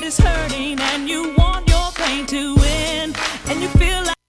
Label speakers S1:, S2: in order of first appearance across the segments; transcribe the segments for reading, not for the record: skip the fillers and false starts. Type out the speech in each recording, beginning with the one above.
S1: is hurting and you want your pain to end, and you feel like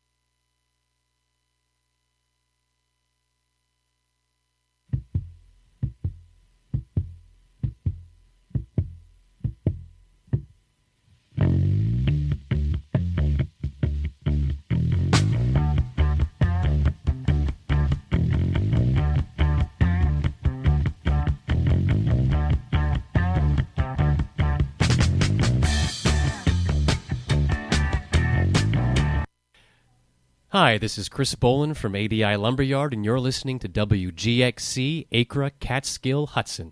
S2: Hi, this is Chris Bolin from ADI Lumberyard, and you're listening to WGXC Acra Catskill Hudson.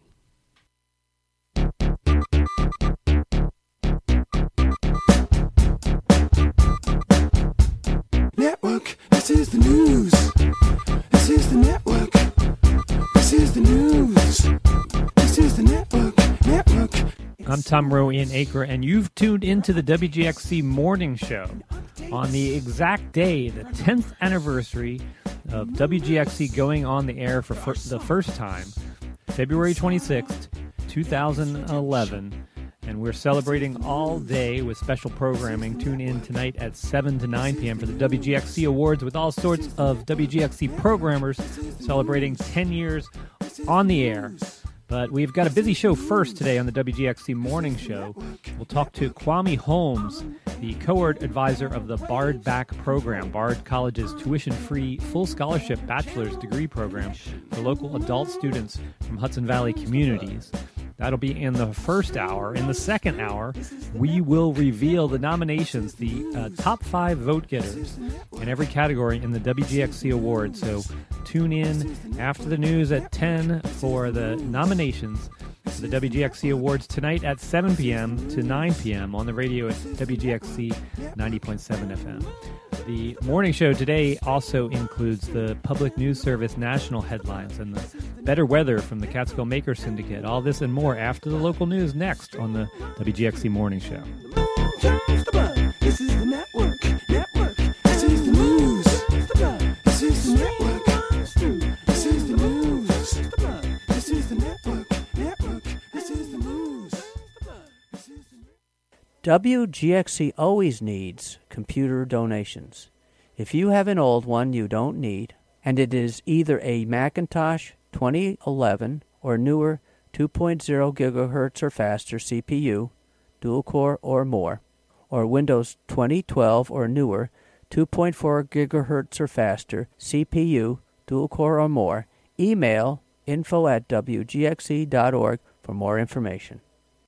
S3: Network, this is the news. This is the network. This is the news. This is the network.
S4: I'm Tom Rowe in Acra, and you've tuned into the WGXC Morning Show on the exact day, the 10th anniversary of WGXC going on the air for the first time, February 26th, 2011. And we're celebrating all day with special programming. Tune in tonight at 7 to 9 p.m. for the WGXC Awards with all sorts of WGXC programmers celebrating 10 years on the air. But we've got a busy show first today on the WGXC Morning Show. We'll talk to Kwame Holmes, the cohort advisor of the Bard Back program, Bard College's tuition-free, full scholarship bachelor's degree program for local adult students from Hudson Valley communities. That'll be in the first hour. In the second hour, we will reveal the nominations, the top 5 vote getters in every category in the WGXC Awards. So tune in after the news at 10 for the nominations for the WGXC Awards tonight at 7 p.m. to 9 p.m. on the radio at WGXC 90.7 FM. The morning show today also includes the Public News Service national headlines and the better weather from the Catskill Maker Syndicate. All this and more after the local news next on the WGXC Morning Show.
S3: This is the network. This is the news. This is the network. This is the news. This is the network. This is the news.
S5: WGXC always needs computer donations. If you have an old one you don't need, and it is either a Macintosh 2011 or newer 2.0 gigahertz or faster CPU, dual core or more, or Windows 2012 or newer 2.4 gigahertz or faster CPU, dual core or more, email info@wgxc.org for more information.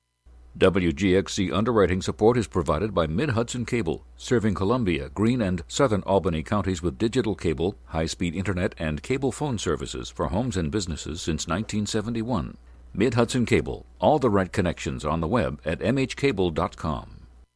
S6: WGXC underwriting support is provided by Mid-Hudson Cable, serving Columbia, Greene, and southern Albany counties with digital cable, high-speed internet, and cable phone services for homes and businesses since 1971. Mid-Hudson Cable, all the right connections on the web at mhcable.com.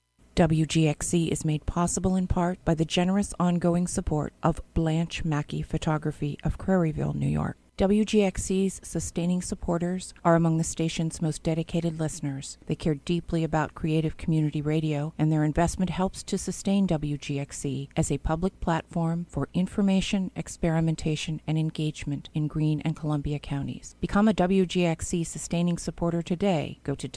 S7: WGXC is made possible in part by the generous ongoing support of Blanche Mackey Photography of Craryville, New York. WGXC's sustaining supporters are among the station's most dedicated listeners. They care deeply about creative community radio, and their investment helps to sustain WGXC as a public platform for information, experimentation, and engagement in Greene and Columbia counties. Become a WGXC sustaining supporter today. Go to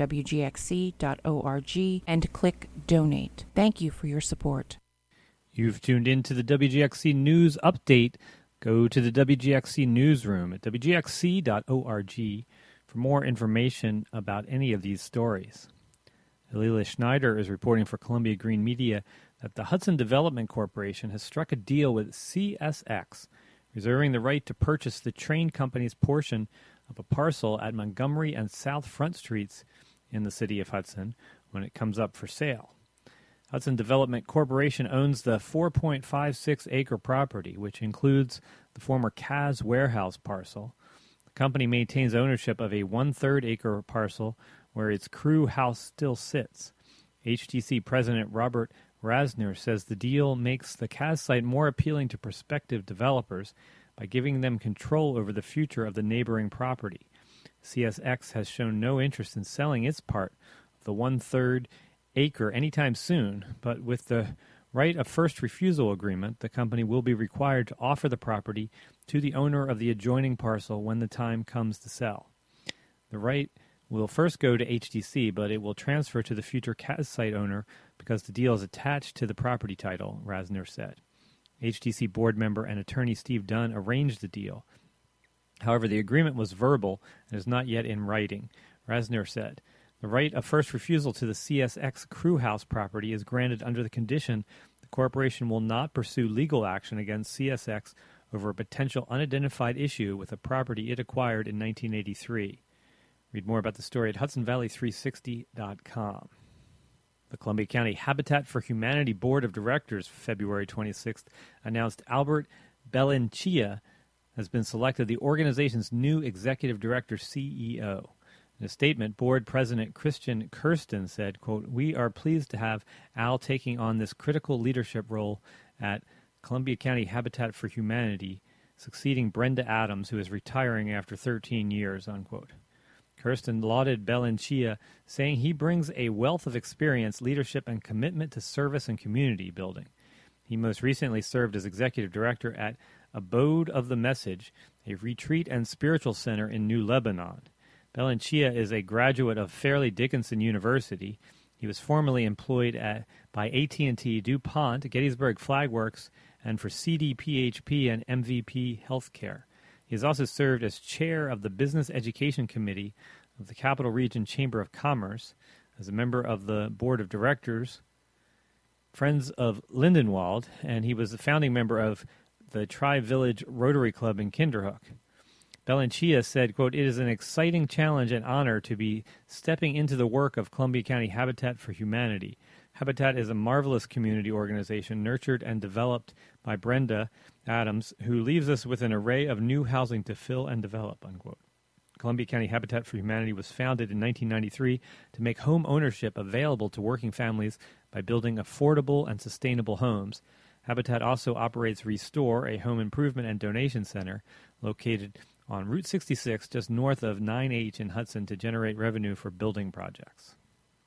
S7: wgxc.org and click Donate. Thank you for your support.
S4: You've tuned in to the WGXC News Update. Go to the WGXC newsroom at wgxc.org for more information about any of these stories. Alila Schneider is reporting for Columbia Green Media that the Hudson Development Corporation has struck a deal with CSX, reserving the right to purchase the train company's portion of a parcel at Montgomery and South Front Streets in the city of Hudson when it comes up for sale. Hudson Development Corporation owns the 4.56-acre property, which includes the former Kaz warehouse parcel. The company maintains ownership of a 1/3 acre parcel where its crew house still sits. HTC President Robert Rasner says the deal makes the Kaz site more appealing to prospective developers by giving them control over the future of the neighboring property. CSX has shown no interest in selling its part of the 1/3 acre anytime soon, but with the right of first refusal agreement, the company will be required to offer the property to the owner of the adjoining parcel when the time comes to sell. The right will first go to HTC, but it will transfer to the future CAS site owner because the deal is attached to the property title, Rasner said. HTC board member and attorney Steve Dunn arranged the deal. However, the agreement was verbal and is not yet in writing. Rasner said, "The right of first refusal to the CSX Crew House property is granted under the condition the corporation will not pursue legal action against CSX over a potential unidentified issue with a property it acquired in 1983. Read more about the story at HudsonValley360.com. The Columbia County Habitat for Humanity Board of Directors, February 26th, announced Albert Bellinchia has been selected the organization's new executive director CEO. In a statement, board president Christian Kirsten said, quote, "We are pleased to have Al taking on this critical leadership role at Columbia County Habitat for Humanity, succeeding Brenda Adams, who is retiring after 13 years, unquote. Kirsten lauded Bellinchia, saying he brings a wealth of experience, leadership, and commitment to service and community building. He most recently served as executive director at Abode of the Message, a retreat and spiritual center in New Lebanon. Bellinchia is a graduate of Fairleigh Dickinson University. He was formerly employed by AT&T, DuPont, Gettysburg Flagworks, and for CDPHP and MVP Healthcare. He has also served as chair of the Business Education Committee of the Capital Region Chamber of Commerce, as a member of the Board of Directors, Friends of Lindenwold, and he was a founding member of the Tri-Village Rotary Club in Kinderhook. Bellinchia said, quote, "It is an exciting challenge and honor to be stepping into the work of Columbia County Habitat for Humanity. Habitat is a marvelous community organization nurtured and developed by Brenda Adams, who leaves us with an array of new housing to fill and develop," unquote. Columbia County Habitat for Humanity was founded in 1993 to make home ownership available to working families by building affordable and sustainable homes. Habitat also operates Restore, a home improvement and donation center located on Route 66 just north of 9H in Hudson to generate revenue for building projects.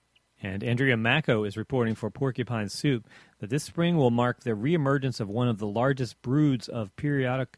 S4: And Andrea Macco is reporting for Porcupine Soup that this spring will mark the reemergence of one of the largest broods of periodic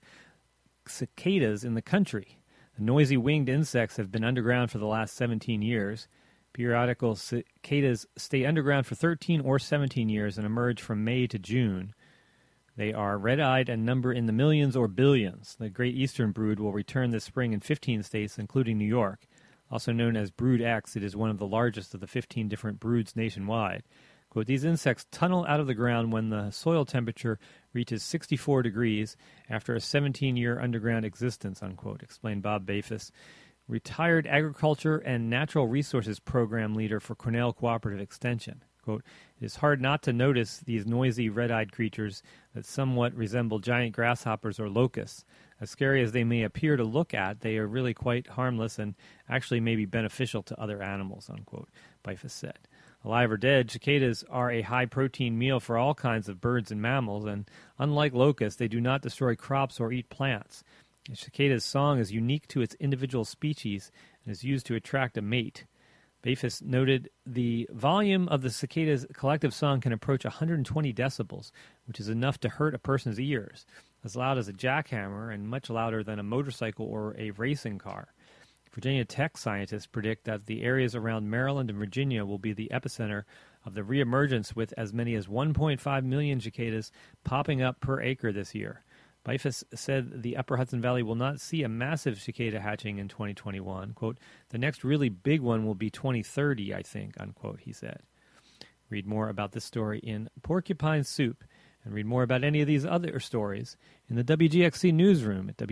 S4: cicadas in the country. The noisy winged insects have been underground for the last 17 years. Periodical cicadas stay underground for 13 or 17 years and emerge from May to June. They are red-eyed and number in the millions or billions. The Great Eastern Brood will return this spring in 15 states, including New York. Also known as Brood X, it is one of the largest of the 15 different broods nationwide. Quote, "These insects tunnel out of the ground when the soil temperature reaches 64 degrees after a 17-year underground existence," unquote, explained Bob Bafis, retired agriculture and natural resources program leader for Cornell Cooperative Extension. Quote, "It is hard not to notice these noisy red-eyed creatures that somewhat resemble giant grasshoppers or locusts. As scary as they may appear to look at, they are really quite harmless and actually may be beneficial to other animals," unquote, Bifus said. Alive or dead, cicadas are a high-protein meal for all kinds of birds and mammals, and unlike locusts, they do not destroy crops or eat plants. A cicada's song is unique to its individual species and is used to attract a mate. Bafis noted the volume of the cicada's collective song can approach 120 decibels, which is enough to hurt a person's ears, as loud as a jackhammer and much louder than a motorcycle or a racing car. Virginia Tech scientists predict that the areas around Maryland and Virginia will be the epicenter of the reemergence, with as many as 1.5 million cicadas popping up per acre this year. Bifus said the Upper Hudson Valley will not see a massive cicada hatching in 2021. Quote, "The next really big one will be 2030, I think," unquote, he said. Read more about this story in Porcupine Soup, and read more about any of these other stories in the WGXC newsroom at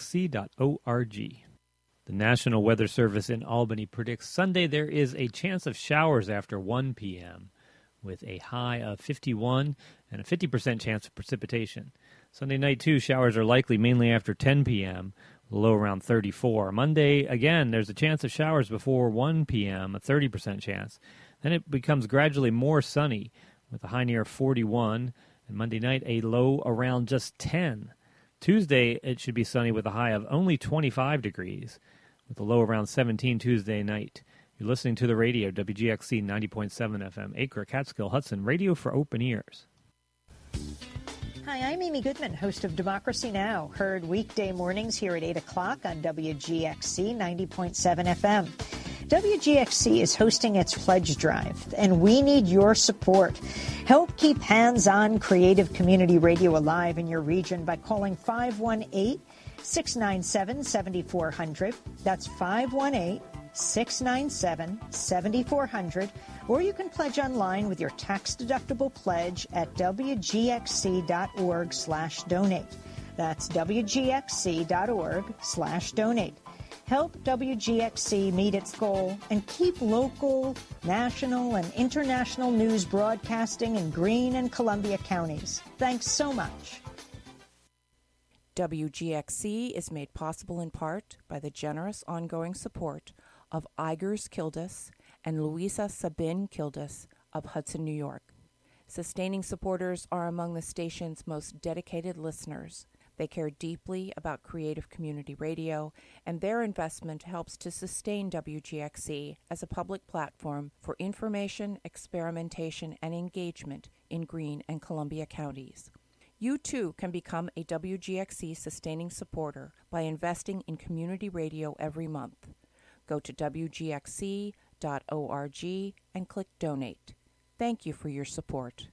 S4: wgxc.org. The National Weather Service in Albany predicts Sunday there is a chance of showers after 1 p.m., with a high of 51 and a 50% chance of precipitation. Sunday night, too, showers are likely mainly after 10 p.m., with a low around 34. Monday, again, there's a chance of showers before 1 p.m., a 30% chance. Then it becomes gradually more sunny, with a high near 41, and Monday night, a low around just 10. Tuesday, it should be sunny with a high of only 25 degrees, with a low around 17 Tuesday night. You're listening to the radio, WGXC 90.7 FM, Acre, Catskill, Hudson, radio for open ears.
S8: Hi, I'm Amy Goodman, host of Democracy Now!, heard weekday mornings here at 8 o'clock on WGXC 90.7 FM. WGXC is hosting its pledge drive, and we need your support. Help keep hands-on creative community radio alive in your region by calling 518-697-7400. That's 518-697-7400. Or you can pledge online with your tax-deductible pledge at wgxc.org/donate. That's wgxc.org/donate. Help WGXC meet its goal and keep local, national, and international news broadcasting in Greene and Columbia counties. Thanks so much.
S7: WGXC is made possible in part by the generous ongoing support of Igers Kildas and Louisa Sabin Kildas of Hudson, New York. Sustaining supporters are among the station's most dedicated listeners. They care deeply about creative community radio, and their investment helps to sustain WGXC as a public platform for information, experimentation, and engagement in Greene and Columbia counties. You too can become a WGXC sustaining supporter by investing in community radio every month. Go to WGXC.org and click Donate. Thank you for your support.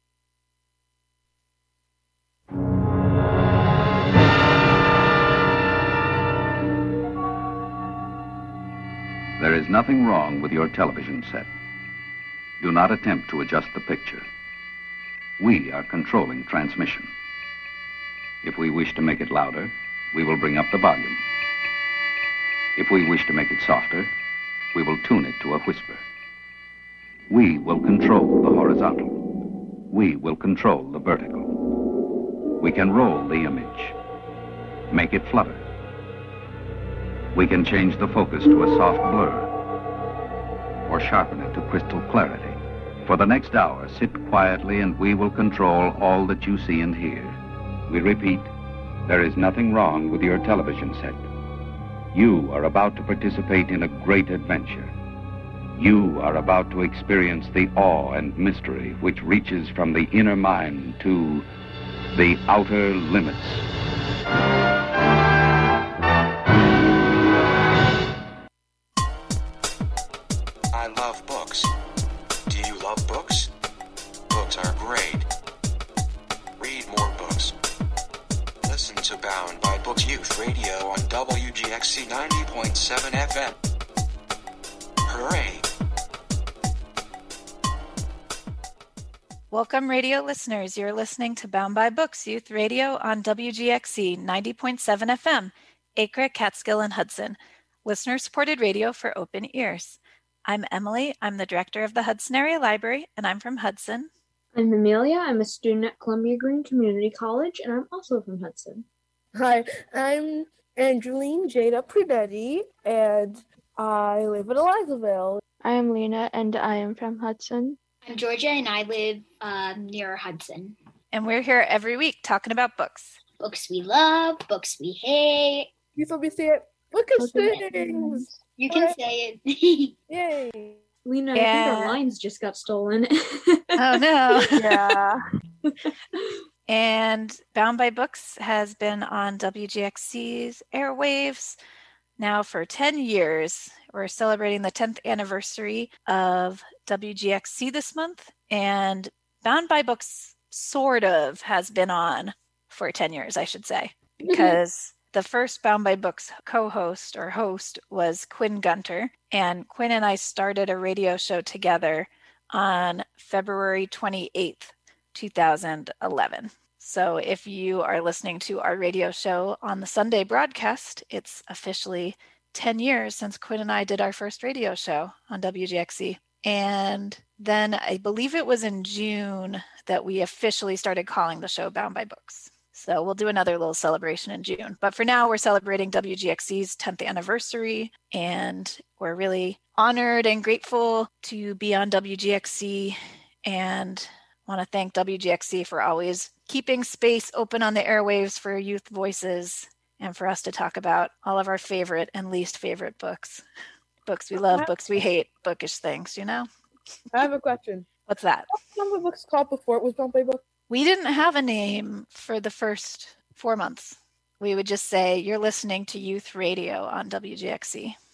S9: There is nothing wrong with your television set. Do not attempt to adjust the picture. We are controlling transmission. If we wish to make it louder, we will bring up the volume. If we wish to make it softer, we will tune it to a whisper. We will control the horizontal. We will control the vertical. We can roll the image, make it flutter. We can change the focus to a soft blur or sharpen it to crystal clarity. For the next hour, sit quietly and we will control all that you see and hear. We repeat, there is nothing wrong with your television set. You are about to participate in a great adventure. You are about to experience the awe and mystery which reaches from the inner mind to the outer limits.
S10: I love books. Do you love books? Books are great. Read more books. Listen to Bound by Books Youth Radio on WGXC 90.7 FM. Hooray!
S11: Welcome, radio listeners. You're listening to Bound by Books Youth Radio on WGXC 90.7 FM, Acre, Catskill, and Hudson. Listener-supported radio for open ears. I'm Emily. I'm the director of the Hudson Area Library, and I'm from Hudson.
S12: I'm Amelia. I'm a student at Columbia Greene Community College, and I'm also from Hudson.
S13: Hi, I'm Angeline Jada Pribetti, and I live in Elizaville.
S14: I am Lena, and I am from Hudson.
S15: I'm Georgia, and I live near Hudson.
S11: And we're here every week talking about books.
S15: Books we love, books we hate.
S13: You told me to say it. Bookish things.
S15: You can say it.
S13: Yay.
S12: Lena, I think our lines just got stolen.
S11: Oh, no.
S14: Yeah.
S11: And Bound by Books has been on WGXC's airwaves now for 10 years. We're celebrating the 10th anniversary of WGXC this month. And Bound by Books sort of has been on for 10 years, I should say, because the first Bound by Books co-host or host was Quinn Gunter. And Quinn and I started a radio show together on February 28th, 2011. So if you are listening to our radio show on the Sunday broadcast, it's officially 10 years since Quinn and I did our first radio show on WGXC. And then I believe it was in June that we officially started calling the show Bound by Books. So we'll do another little celebration in June. But for now, we're celebrating WGXC's 10th anniversary, and we're really honored and grateful to be on WGXC, and want to thank WGXC for always keeping space open on the airwaves for youth voices and for us to talk about all of our favorite and least favorite books. Books we love, books we hate, bookish things, you know?
S13: I have a question.
S11: What's that?
S13: What was Bound by Books called before it was Bound by Books?
S11: We didn't have a name for the first 4 months. We would just say, you're listening to youth radio on WGXC.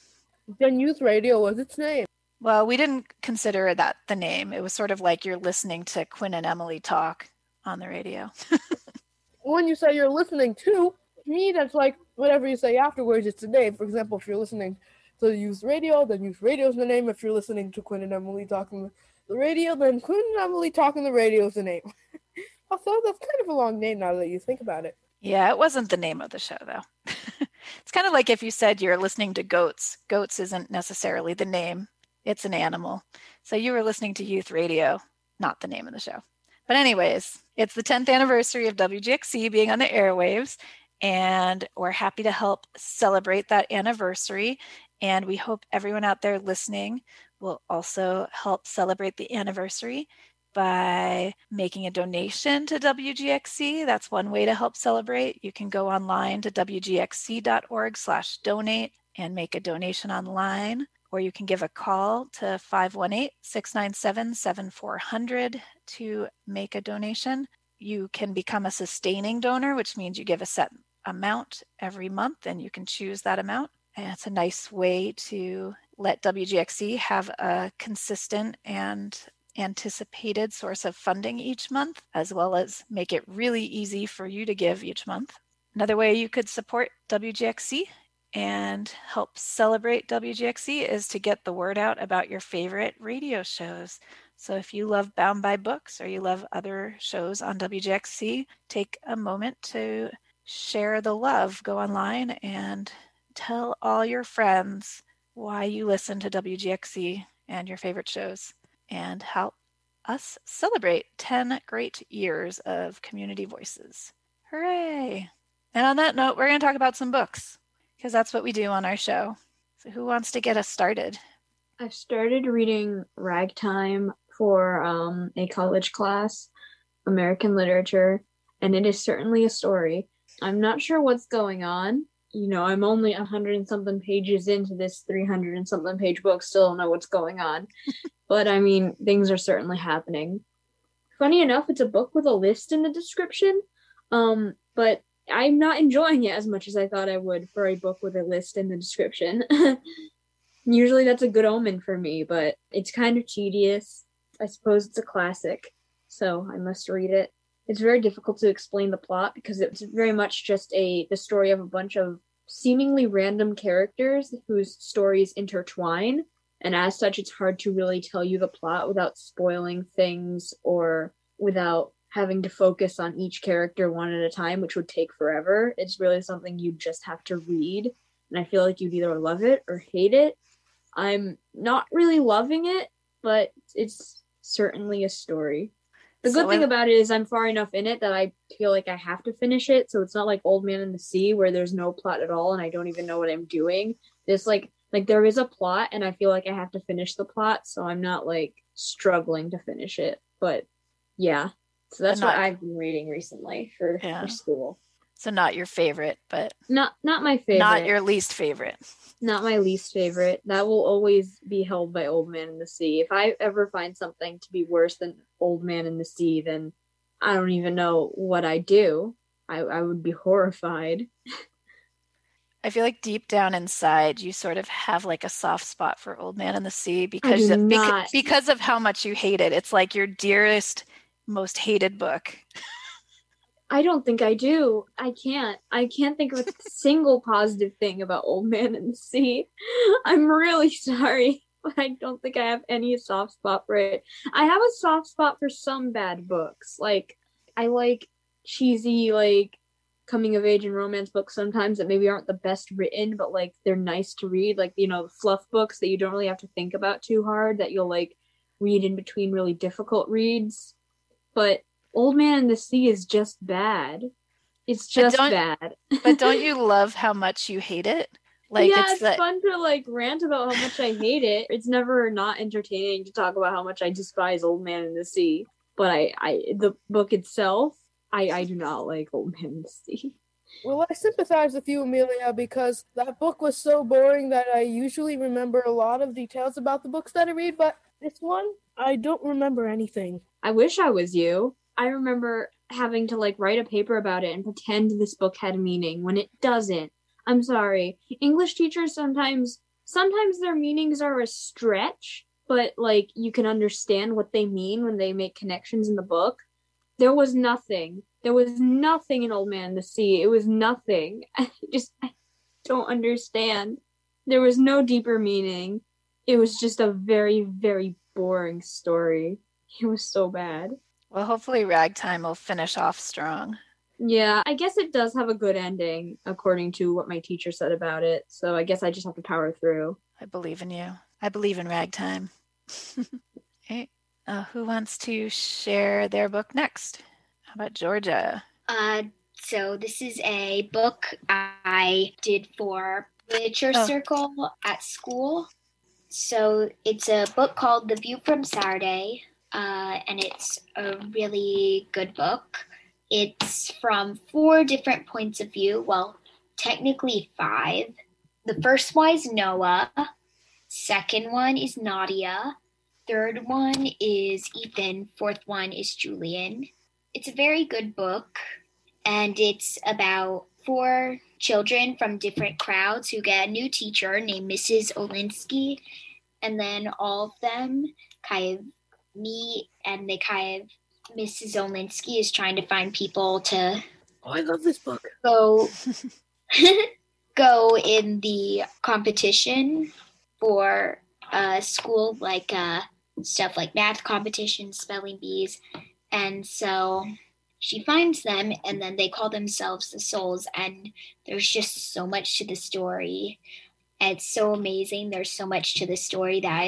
S13: then Youth Radio was its name.
S11: Well, we didn't consider that the name. It was sort of like you're listening to Quinn and Emily talk on the radio.
S13: When you say you're listening to me, that's like whatever you say afterwards, it's the name. For example, if you're listening to Youth Radio, then Youth Radio is the name. If you're listening to Quinn and Emily talking the radio, then Quinn and Emily talking the radio is the name. Also, that's kind of a long name now that you think about it.
S11: Yeah, it wasn't the name of the show, though. It's kind of like if you said you're listening to Goats. Goats isn't necessarily the name. It's an animal. So you were listening to Youth Radio, not the name of the show. But anyways, it's the 10th anniversary of WGXC being on the airwaves, and we're happy to help celebrate that anniversary. And we hope everyone out there listening will also help celebrate the anniversary by making a donation to WGXC. That's one way to help celebrate. You can go online to wgxc.org/donate and make a donation online, or you can give a call to 518-697-7400 to make a donation. You can become a sustaining donor, which means you give a set amount every month and you can choose that amount. And it's a nice way to let WGXC have a consistent and anticipated source of funding each month, as well as make it really easy for you to give each month. Another way you could support WGXC and help celebrate WGXC is to get the word out about your favorite radio shows. So if you love Bound by Books or you love other shows on WGXC, take a moment to share the love. Go online and tell all your friends why you listen to WGXC and your favorite shows, and help us celebrate 10 great years of community voices. Hooray! And on that note, we're going to talk about some books, because that's what we do on our show. So who wants to get us started?
S14: I've started reading Ragtime for a college class, American literature, and it is certainly a story. I'm not sure what's going on. You know, I'm only 100 and something pages into this 300 and something page book, still don't know what's going on. But I mean, things are certainly happening. Funny enough, it's a book with a list in the description, but I'm not enjoying it as much as I thought I would for a book with a list in the description. Usually that's a good omen for me, but it's kind of tedious. I suppose it's a classic, so I must read it. It's very difficult to explain the plot because it's very much just the story of a bunch of seemingly random characters whose stories intertwine. And as such, it's hard to really tell you the plot without spoiling things or without having to focus on each character one at a time, which would take forever. It's really something you just have to read. And I feel like you'd either love it or hate it. I'm not really loving it, but it's certainly a story. The good thing about it is I'm far enough in it that I feel like I have to finish it. So it's not like Old Man in the Sea where there's no plot at all and I don't even know what I'm doing. There's like there is a plot and I feel like I have to finish the plot. So I'm not like struggling to finish it. But yeah, so that's what I've been reading recently for school.
S11: So not your favorite, but
S14: not my favorite.
S11: Not your least favorite.
S14: Not my least favorite. That will always be held by Old Man in the Sea. If I ever find something to be worse than Old Man in the Sea, then I don't even know what I do. I would be horrified.
S11: I feel like deep down inside, you sort of have like a soft spot for Old Man in the Sea because of how much you hate it. It's like your dearest, most hated book.
S14: I don't think I do. I can't think of a single positive thing about Old Man in the Sea. I'm really sorry, but I don't think I have any soft spot for it. I have a soft spot for some bad books. Like, I like cheesy, like, coming of age and romance books sometimes that maybe aren't the best written, but like they're nice to read. Like, you know, fluff books that you don't really have to think about too hard, that you'll like read in between really difficult reads. But Old Man in the Sea is just bad. It's just bad.
S11: But don't you love how much you hate it? Like,
S14: yeah, it's fun to like rant about how much I hate it. It's never not entertaining to talk about how much I despise Old Man in the Sea. But the book itself, I do not like Old Man in the Sea.
S13: Well, I sympathize with you, Amelia, because that book was so boring that I usually remember a lot of details about the books that I read, but this one, I don't remember anything.
S14: I wish I was you. I remember having to like write a paper about it and pretend this book had a meaning when it doesn't. I'm sorry. English teachers sometimes sometimes their meanings are a stretch, but like you can understand what they mean when they make connections in the book. There was nothing. There was nothing in Old Man and the Sea. It was nothing. I don't understand. There was no deeper meaning. It was just a very, very boring story. It was so bad.
S11: Well, hopefully Ragtime will finish off strong.
S14: Yeah, I guess it does have a good ending, according to what my teacher said about it. So I guess I just have to power through.
S11: I believe in you. I believe in Ragtime. Okay. Who wants to share their book next? How about Georgia?
S15: So this is a book I did for Literature Circle at school. So it's a book called The View from Saturday, and it's a really good book. It's from 4 different points of view. Well, technically 5. The first one is Noah. Second one is Nadia. Third one is Ethan. Fourth one is Julian. It's a very good book, and it's about 4 children from different crowds who get a new teacher named Mrs. Olinsky, and then all of them kind of meet, and they kind of, Mrs. Olinsky is trying to find people to
S13: I love this book.
S15: Go in the competition for school, like stuff like math competitions, spelling bees. And so she finds them, and then they call themselves the Souls. And there's just so much to the story. And it's so amazing. There's so much to the story that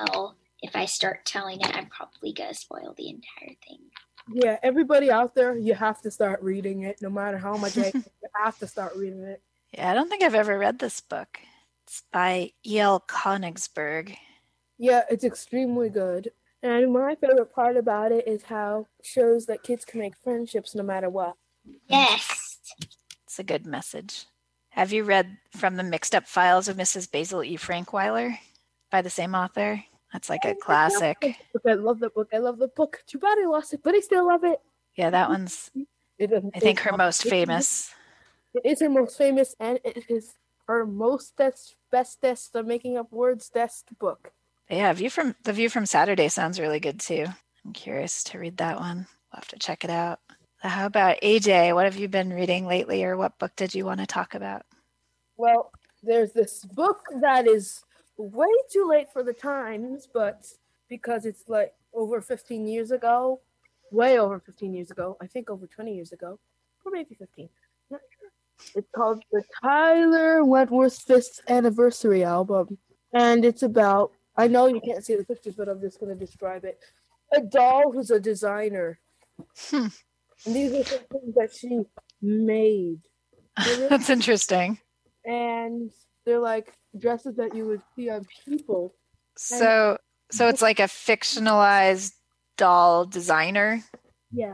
S15: if I start telling it, I'm probably going to spoil the entire thing.
S13: Yeah, everybody out there, you have to start reading it. No matter how much you have to start reading it.
S11: Yeah, I don't think I've ever read this book. It's by E.L. Konigsberg.
S13: Yeah, it's extremely good. And my favorite part about it is how it shows that kids can make friendships no matter what.
S15: Yes.
S11: It's a good message. Have you read From the Mixed Up Files of Mrs. Basil E. Frankweiler by the same author? That's like a classic.
S13: I love the book. I love the book. Too bad I lost it, but I still love it.
S11: Yeah, that one's, I think, her most famous.
S13: It is her most famous, and it is her bestest, I'm making up words, best book.
S11: Yeah, The View from Saturday sounds really good too. I'm curious to read that one. We'll have to check it out. How about AJ? What have you been reading lately, or what book did you want to talk about?
S13: Well, there's this book that is way too late for the times, but because it's like over 15 years ago, way over 15 years ago, I think over 20 years ago, or maybe 15. Not sure. It's called the Tyler Wentworth 5th Anniversary Album, and it's about, I know you can't see the pictures, but I'm just going to describe it. A doll who's a designer. And these are some things that she made.
S11: That's interesting.
S13: And they're like dresses that you would see on people.
S11: So it's like a fictionalized doll designer?
S13: Yeah.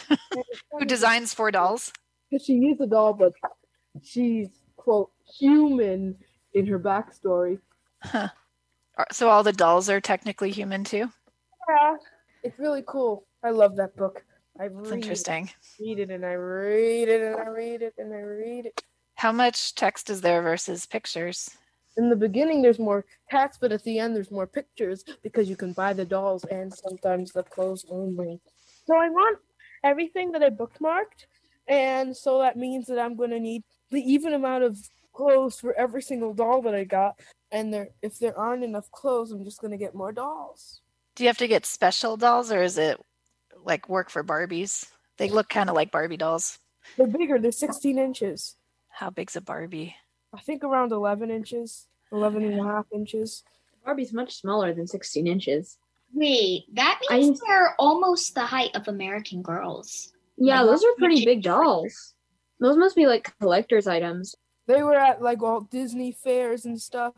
S11: Who designs 4 dolls?
S13: She is a doll, but she's, quote, human in her backstory.
S11: Huh. So all the dolls are technically human too?
S13: Yeah. It's really cool. I love that book.
S11: That's interesting.
S13: Read it and I read it and I read it and I read it.
S11: How much text is there versus pictures?
S13: In the beginning, there's more text, but at the end, there's more pictures because you can buy the dolls and sometimes the clothes only. So I want everything that I bookmarked, and so that means that I'm going to need the even amount of clothes for every single doll that I got. And if there aren't enough clothes, I'm just going to get more dolls.
S11: Do you have to get special dolls, or is it like work for Barbies? They look kind of like Barbie dolls.
S13: They're bigger. They're 16 inches.
S11: How big's a Barbie?
S13: I think around 11 inches, 11 and a half inches.
S14: Barbie's much smaller than 16 inches.
S15: Wait, that means they're almost the height of American Girls.
S14: Yeah,
S15: Like,
S14: those are pretty big dolls. Those must be like collector's items.
S13: They were at like Walt Disney fairs and stuff.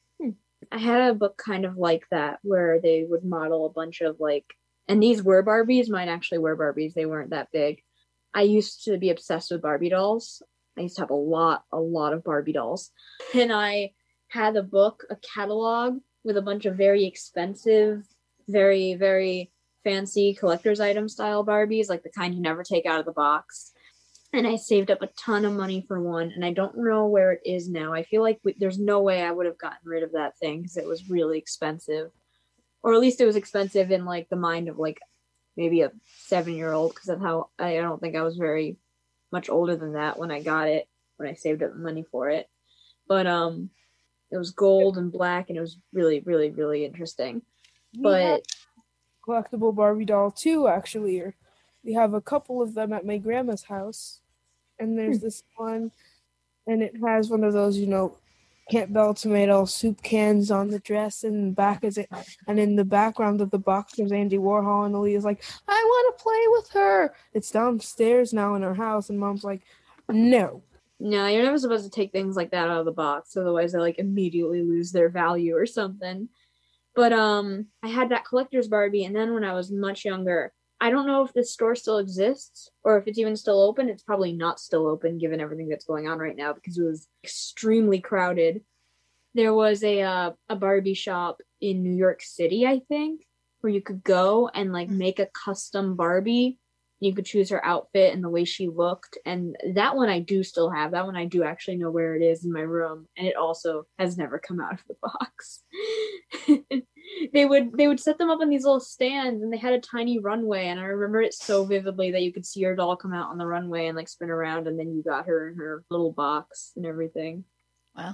S14: I had a book kind of like that where they would model a bunch of like, and these were Barbies. Mine actually were Barbies. They weren't that big. I used to be obsessed with Barbie dolls. I used to have a lot of Barbie dolls. And I had a book, a catalog with a bunch of very expensive, very, very fancy collector's item style Barbies, like the kind you never take out of the box. and I saved up a ton of money for one, and I don't know where it is now. I feel like there's no way I would have gotten rid of that thing because it was really expensive, or at least it was expensive in like the mind of like maybe a 7-year-old, because of how I don't think I was very much older than that when I got it, when I saved up money for it. But it was gold and black, and it was really, really, really interesting. But
S13: collectible Barbie doll too, actually. We have a couple of them at my grandma's house. And there's this one, and it has one of those, Campbell tomato soup cans on the dress, and in the back is it, and in the background of the box there's Andy Warhol, and Aaliyah's like, I want to play with her. It's downstairs now in her house, and Mom's like, no.
S14: No, you're never supposed to take things like that out of the box, otherwise they like immediately lose their value or something. But I had that collector's Barbie, and then when I was much younger, I don't know if this store still exists or if it's even still open. It's probably not still open given everything that's going on right now because it was extremely crowded. There was a Barbie shop in New York City, I think, where you could go and like make a custom Barbie. You could choose her outfit and the way she looked. And that one I do still have. That one I do actually know where it is in my room. And it also has never come out of the box. They would set them up on these little stands, and they had a tiny runway, and I remember it so vividly that you could see your doll come out on the runway and like spin around, and then you got her in her little box and everything.
S11: Wow.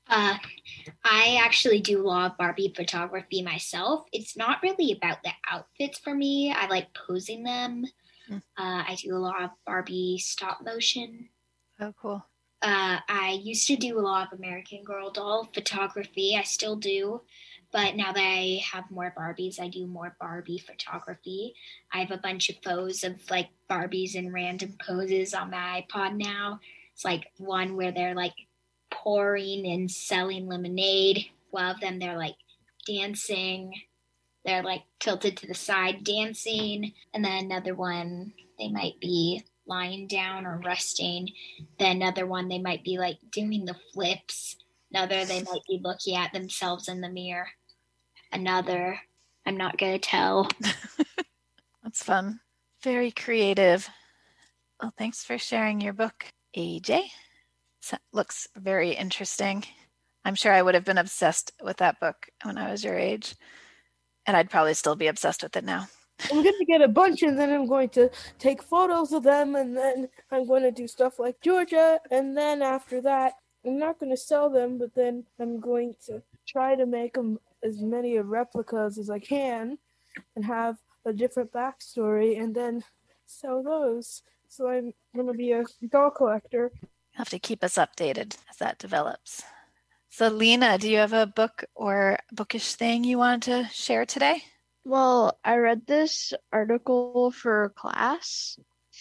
S15: I actually do a lot of Barbie photography myself. It's not really about the outfits for me. I like posing them. I do a lot of Barbie stop motion.
S11: Oh, cool.
S15: I used to do a lot of American Girl doll photography. I still do. But now that I have more Barbies, I do more Barbie photography. I have a bunch of photos of like Barbies in random poses on my iPod now. It's like one where they're like pouring and selling lemonade. One of them, they're like dancing. They're like tilted to the side dancing. And then another one, they might be lying down or resting. Then another one, they might be like doing the flips. Another, they might be looking at themselves in the mirror. Another, I'm not going to tell.
S11: That's fun. Very creative. Well, thanks for sharing your book, AJ. Looks very interesting. I'm sure I would have been obsessed with that book when I was your age. And I'd probably still be obsessed with it now.
S13: I'm going to get a bunch, and then I'm going to take photos of them, and then I'm going to do stuff like Georgia, and then after that, I'm not going to sell them, but then I'm going to try to make them as many replicas as I can and have a different backstory and then sell those. So I'm going to be a doll collector.
S11: You'll have to keep us updated as that develops. So Lena, do you have a book or bookish thing you want to share today?
S16: Well, I read this article for class.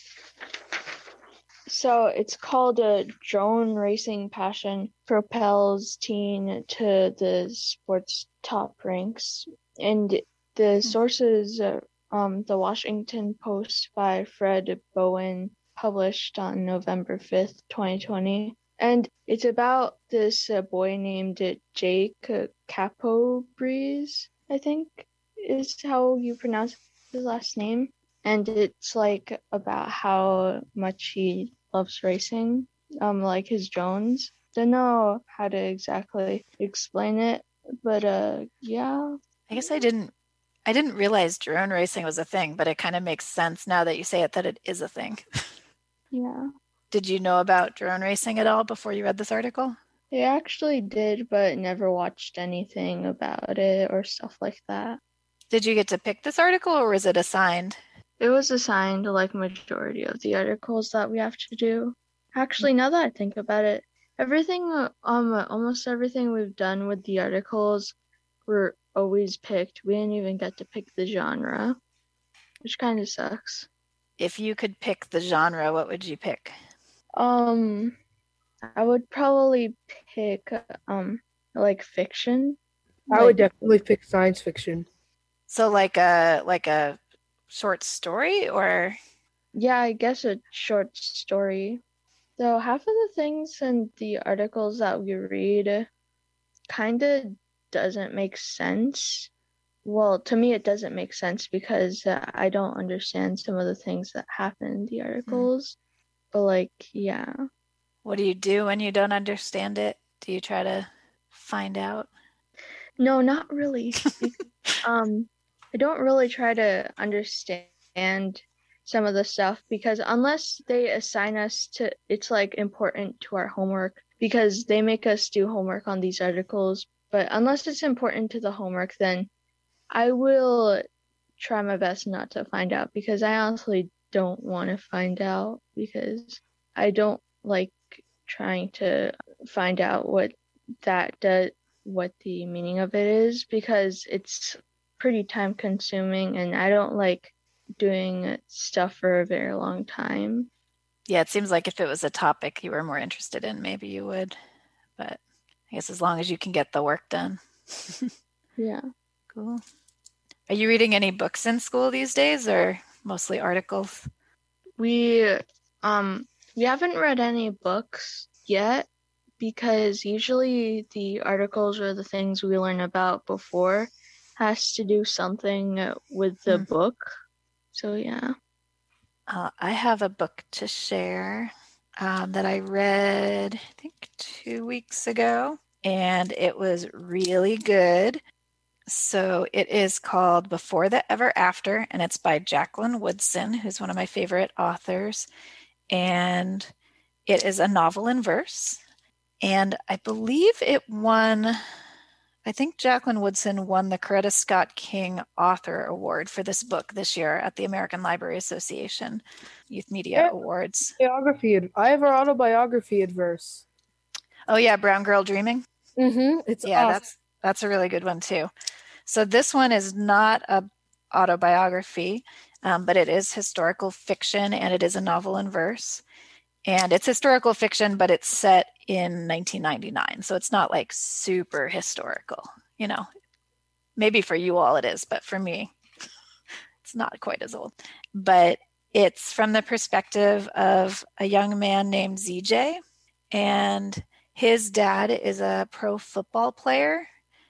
S16: So it's called Drone Racing Passion Propels Teen to the Sports Top Ranks. And the source is the Washington Post by Fred Bowen, published on November 5th, 2020. And it's about this boy named Jake Capobreeze, I think is how you pronounce his last name. And it's like about how much he loves racing, like his drones. Don't know how to exactly explain it, but yeah.
S11: I guess I didn't realize drone racing was a thing, but it kind of makes sense now that you say it that it is a thing.
S16: Yeah.
S11: Did you know about drone racing at all before you read this article?
S16: I actually did, but never watched anything about it or stuff like that.
S11: Did you get to pick this article, or was it assigned?
S16: It was assigned like majority of the articles that we have to do. Actually, now that I think about it, almost everything we've done with the articles were always picked. We didn't even get to pick the genre, which kind of sucks.
S11: If you could pick the genre, what would you pick?
S16: I would probably pick like fiction.
S13: I would definitely pick science fiction.
S11: So like a short story, or?
S16: Yeah, I guess a short story. So half of the things in the articles that we read kind of doesn't make sense. Well, to me it doesn't make sense because I don't understand some of the things that happen in the articles. But like, yeah.
S11: What do you do when you don't understand it? Do you try to find out?
S16: No, not really. I don't really try to understand some of the stuff because unless they assign us to, it's like important to our homework because they make us do homework on these articles. But unless it's important to the homework, then I will try my best not to find out because I honestly don't want to find out because I don't like trying to find out what the meaning of it is because it's pretty time consuming and I don't like doing stuff for a very long time.
S11: Yeah, it seems like if it was a topic you were more interested in, maybe you would. But I guess as long as you can get the work done.
S16: Yeah.
S11: Cool. Are you reading any books in school these days or mostly articles?
S16: We haven't read any books yet because usually the articles or the things we learn about before has to do something with the book. So yeah.
S11: I have a book to share that I read, I think 2 weeks ago, and it was really good. So it is called Before the Ever After, and it's by Jacqueline Woodson, who's one of my favorite authors. And it is a novel in verse. And I believe it won, I think Jacqueline Woodson won the Coretta Scott King Author Award for this book this year at the American Library Association Youth Media Awards.
S13: I have her autobiography in verse.
S11: Oh yeah, Brown Girl Dreaming?
S13: Mm-hmm. It's awesome.
S11: That's a really good one too. So this one is not a autobiography, but it is historical fiction and it is a novel in verse. And it's historical fiction, but it's set in 1999. So it's not like super historical, you know. Maybe for you all it is, but for me, it's not quite as old. But it's from the perspective of a young man named ZJ. And his dad is a pro football player.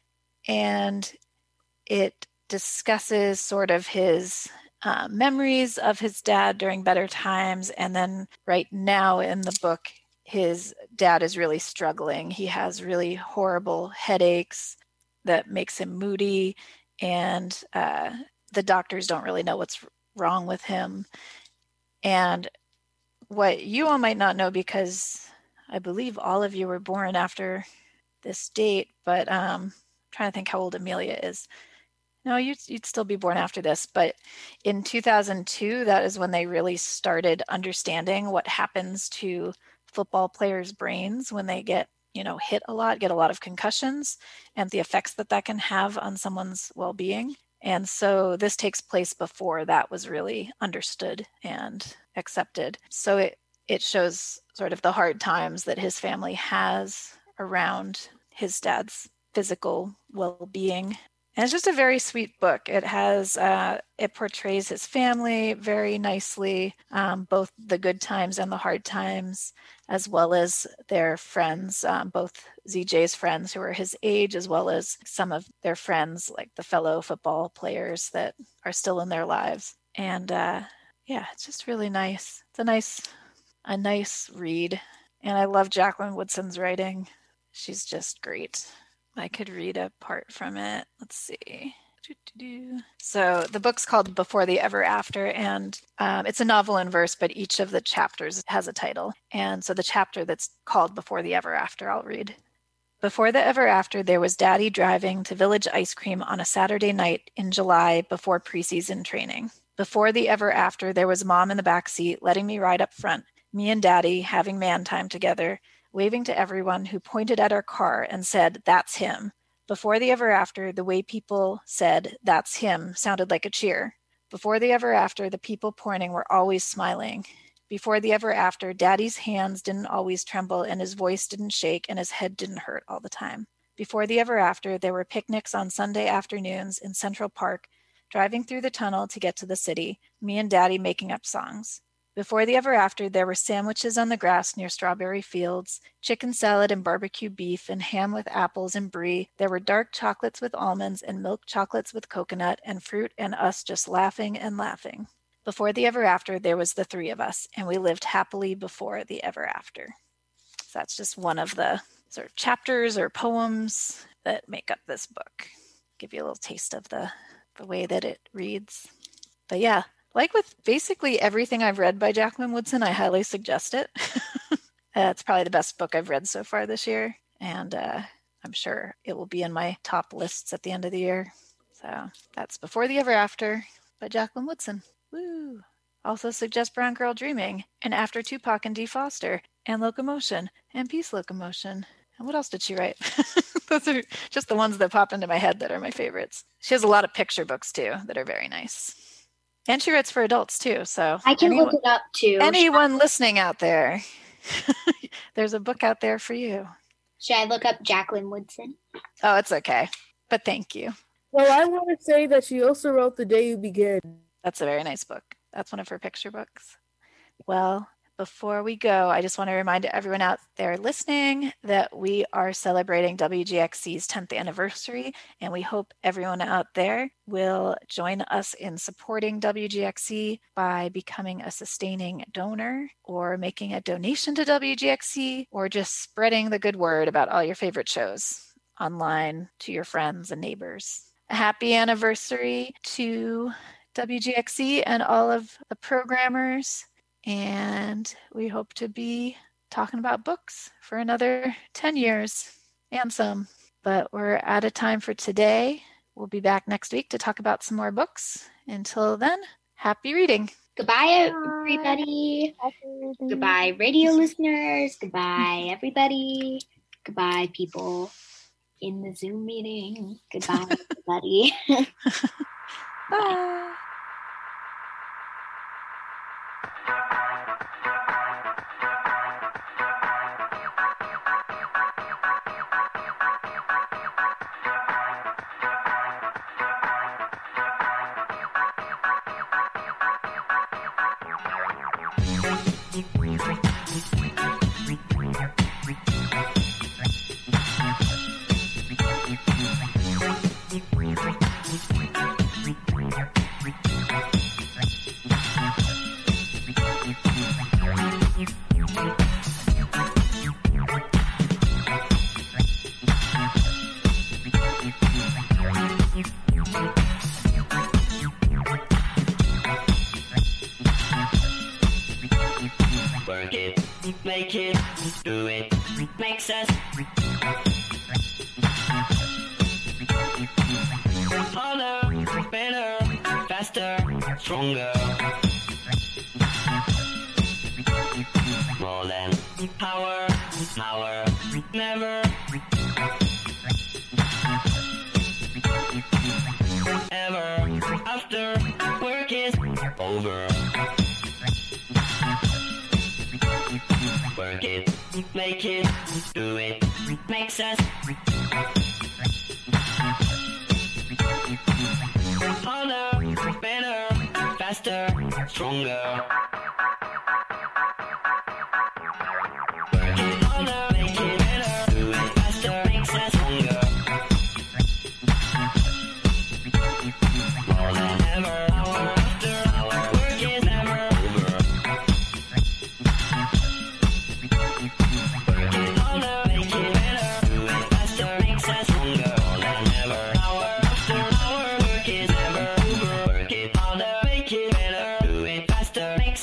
S11: And it discusses sort of his memories of his dad during better times. And then right now in the book, his dad is really struggling. He has really horrible headaches that makes him moody. And the doctors don't really know what's wrong with him. And what you all might not know, because I believe all of you were born after this date, but I'm trying to think how old Amelia is. No, you'd still be born after this, but in 2002, that is when they really started understanding what happens to football players' brains when they get, hit a lot, get a lot of concussions, and the effects that can have on someone's well-being. And so this takes place before that was really understood and accepted. So it shows sort of the hard times that his family has around his dad's physical well-being. And it's just a very sweet book. It has, it portrays his family very nicely, both the good times and the hard times, as well as their friends, both ZJ's friends who are his age, as well as some of their friends, like the fellow football players that are still in their lives. And it's just really nice. It's a nice read. And I love Jacqueline Woodson's writing. She's just great. I could read a part from it. Let's see. So the book's called Before the Ever After, and it's a novel in verse, but each of the chapters has a title. And so the chapter that's called Before the Ever After, I'll read. Before the ever after, there was Daddy driving to Village Ice Cream on a Saturday night in July before preseason training. Before the ever after, there was Mom in the back seat letting me ride up front, me and Daddy having man time together, waving to everyone who pointed at our car and said, "That's him." Before the ever after, the way people said, "That's him," sounded like a cheer. Before the ever after, the people pointing were always smiling. Before the ever after, Daddy's hands didn't always tremble and his voice didn't shake and his head didn't hurt all the time. Before the ever after, there were picnics on Sunday afternoons in Central Park, driving through the tunnel to get to the city, me and Daddy making up songs. Before the ever after, there were sandwiches on the grass near strawberry fields, chicken salad and barbecue beef and ham with apples and brie. There were dark chocolates with almonds and milk chocolates with coconut and fruit and us just laughing and laughing. Before the ever after, there was the three of us, and we lived happily before the ever after. So that's just one of the sort of chapters or poems that make up this book. Give you a little taste of the way that it reads. But yeah, like with basically everything I've read by Jacqueline Woodson, I highly suggest it. It's probably the best book I've read so far this year, and I'm sure it will be in my top lists at the end of the year. So that's Before the Ever After by Jacqueline Woodson. Woo! Also suggest Brown Girl Dreaming, and After Tupac and Dee Foster, and Locomotion, and Peace Locomotion. And what else did she write? Those are just the ones that pop into my head that are my favorites. She has a lot of picture books too that are very nice. And she writes for adults too, so
S15: I can look it up too.
S11: Anyone listening out there, there's a book out there for you.
S15: Should I look up Jacqueline Woodson?
S11: Oh, it's okay. But thank you.
S13: Well, I want to say that she also wrote The Day You Begin.
S11: That's a very nice book. That's one of her picture books. Well, before we go, I just want to remind everyone out there listening that we are celebrating WGXC's 10th anniversary, and we hope everyone out there will join us in supporting WGXC by becoming a sustaining donor or making a donation to WGXC or just spreading the good word about all your favorite shows online to your friends and neighbors. A happy anniversary to WGXC and all of the programmers. And we hope to be talking about books for another 10 years and some. But we're out of time for today. We'll be back next week to talk about some more books. Until then, happy reading.
S15: Goodbye, everybody. Goodbye, radio listeners. Goodbye, everybody. Goodbye, people in the Zoom meeting. Goodbye, everybody.
S11: Bye.
S17: Work it, make it, do it, makes us harder, better, faster, stronger. More than power, never. Ever after work is over. Work it, make it, do it, makes us harder, better, faster, stronger. Work it harder, make it better, do it faster, makes us stronger. More than ever, hour after hour, work is never over. Work it harder, make it better, do it faster, makes us stronger. More than ever, hour after hour, work is never over. Work it harder, make it better, do it faster, makes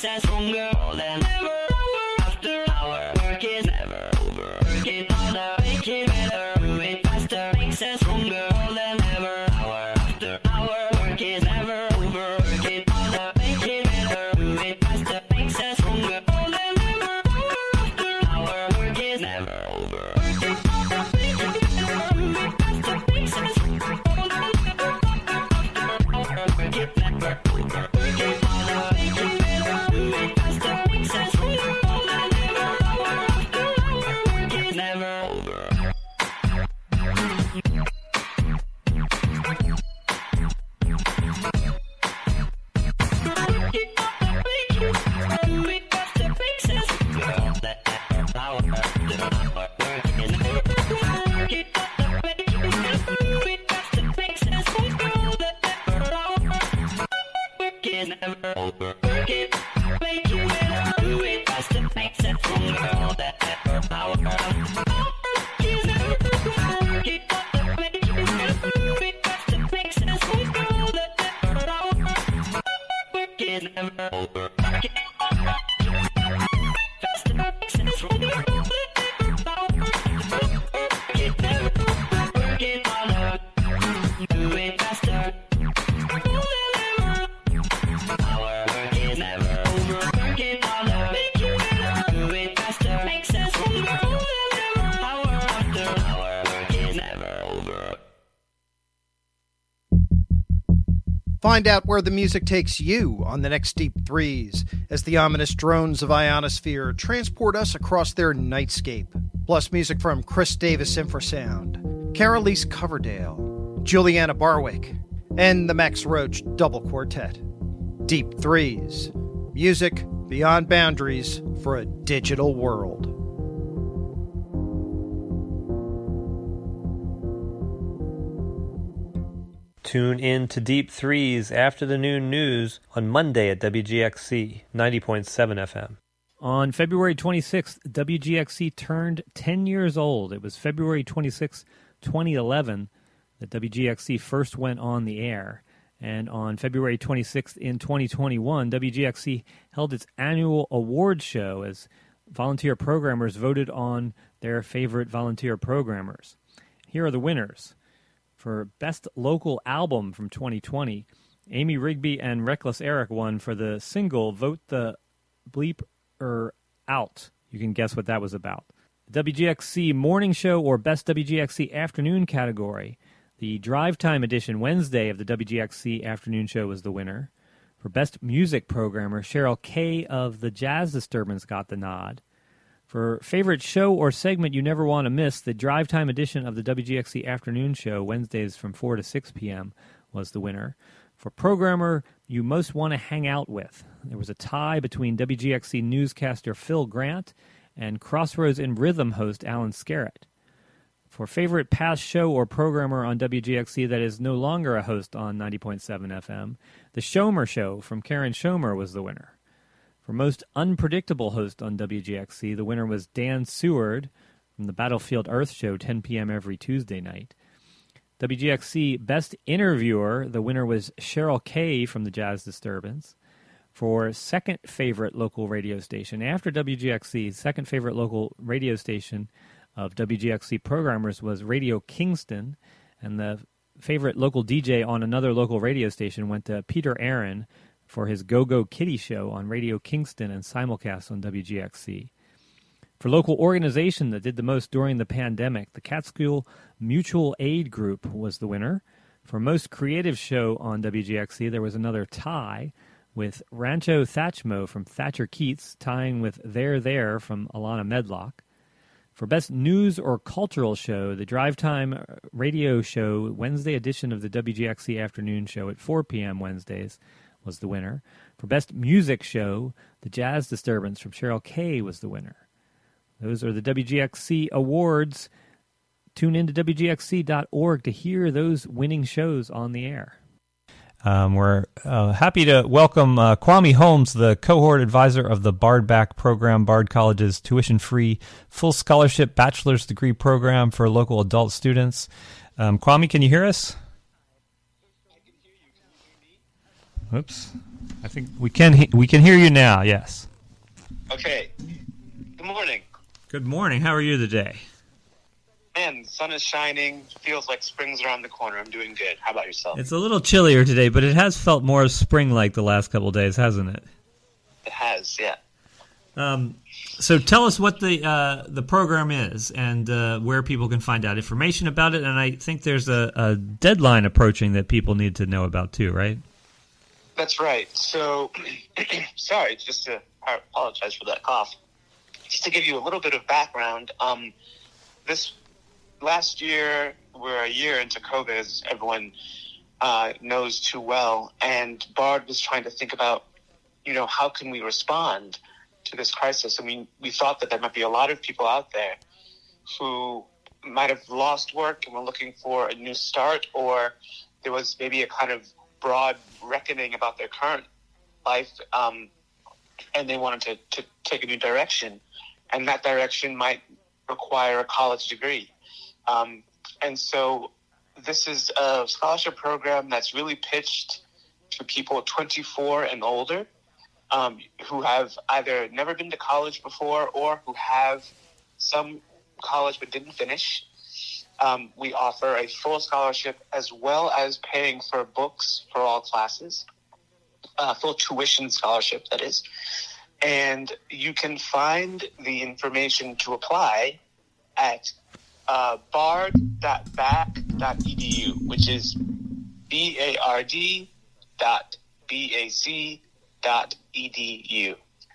S17: never over. Work it, make you winner. Do it fast and makes it from the girl that never power. Work is never over. Work it, make you winner. Do it fast and makes it from the girl that never power. Work is never over. Work it, fast and makes it from the girl that never power. Work it never over. Work it harder. Do it faster.
S18: Find out where the music takes you on the next Deep Threes as the ominous drones of Ionosphere transport us across their nightscape. Plus music from Chris Davis Infrasound, Carolise Coverdale, Juliana Barwick, and the Max Roach Double Quartet. Deep Threes. Music beyond boundaries for a digital world.
S4: Tune in to Deep Threes after the noon news on Monday at WGXC 90.7 FM. On February 26th, WGXC turned 10 years old. It was February 26, 2011, that WGXC first went on the air. And on February 26th in 2021, WGXC held its annual award show as volunteer programmers voted on their favorite volunteer programmers. Here are the winners. For Best Local Album from 2020, Amy Rigby and Reckless Eric won for the single Vote the Bleeper Out. You can guess what that was about. The WGXC Morning Show or Best WGXC Afternoon category. The Drive Time edition Wednesday of the WGXC Afternoon Show was the winner. For Best Music Programmer, Cheryl Kay of the Jazz Disturbance got the nod. For Favorite Show or Segment You Never Want to Miss, the Drive Time edition of the WGXC Afternoon Show, Wednesdays from 4 to 6 p.m., was the winner. For Programmer You Most Want to Hang Out With, there was a tie between WGXC newscaster Phil Grant and Crossroads in Rhythm host Alan Scarrett. For Favorite Past Show or Programmer on WGXC that is no longer a host on 90.7 FM, The Schomer Show from Karen Schomer was the winner. For Most Unpredictable Host on WGXC, the winner was Dan Seward from the Battlefield Earth Show, 10 p.m. every Tuesday night. WGXC Best Interviewer, the winner was Cheryl Kay from the Jazz Disturbance. For Second Favorite Local Radio Station, after WGXC, second favorite local radio station of WGXC programmers was Radio Kingston, and the favorite local DJ on another local radio station went to Peter Aaron for his Go-Go Kitty show on Radio Kingston and simulcast on WGXC. For local organization that did the most during the pandemic, the Catskill Mutual Aid Group was the winner. For most creative show on WGXC, there was another tie with Rancho Thatchmo from Thatcher Keats tying with There from Alana Medlock. For Best News or Cultural Show, the Drive Time radio show, Wednesday edition of the WGXC Afternoon Show at 4 p.m. Wednesdays, was the winner. For Best Music Show, the Jazz Disturbance from Cheryl Kay was the winner. Those are the WGXC awards. Tune in to WGXC.org to hear those winning shows on the air. We're happy to welcome Kwame Holmes, the cohort advisor of the Bard Back program, Bard College's tuition-free, full scholarship bachelor's degree program for local adult students. Kwame, can you hear us? Oops. I think we can hear you now, yes.
S19: Okay. Good morning.
S4: Good morning. How are you today?
S19: Man, the sun is shining. Feels like spring's around the corner. I'm doing good. How about yourself?
S4: It's a little chillier today, but it has felt more spring-like the last couple of days, hasn't it?
S19: It has, yeah.
S4: So tell us what the program is and where people can find out information about it. And I think there's a deadline approaching that people need to know about too, right?
S19: That's right. So, sorry, I apologize for that cough. Just to give you a little bit of background, this last year, we're a year into COVID, as everyone knows too well, and Bard was trying to think about, how can we respond to this crisis? I mean, we thought that there might be a lot of people out there who might have lost work and were looking for a new start, or there was maybe a kind of broad reckoning about their current life, and they wanted to take a new direction, and that direction might require a college degree. And so this is a scholarship program that's really pitched to people 24 and older, who have either never been to college before or who have some college but didn't finish. We offer a full scholarship as well as paying for books for all classes, full tuition scholarship, that is. And you can find the information to apply at bard.bac.edu, which is bard.bac.edu.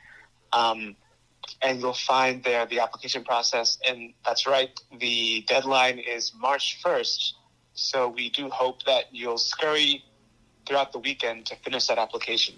S19: And you'll find there the application process. And that's right, the deadline is March 1st. So we do hope that you'll scurry throughout the weekend to finish that application.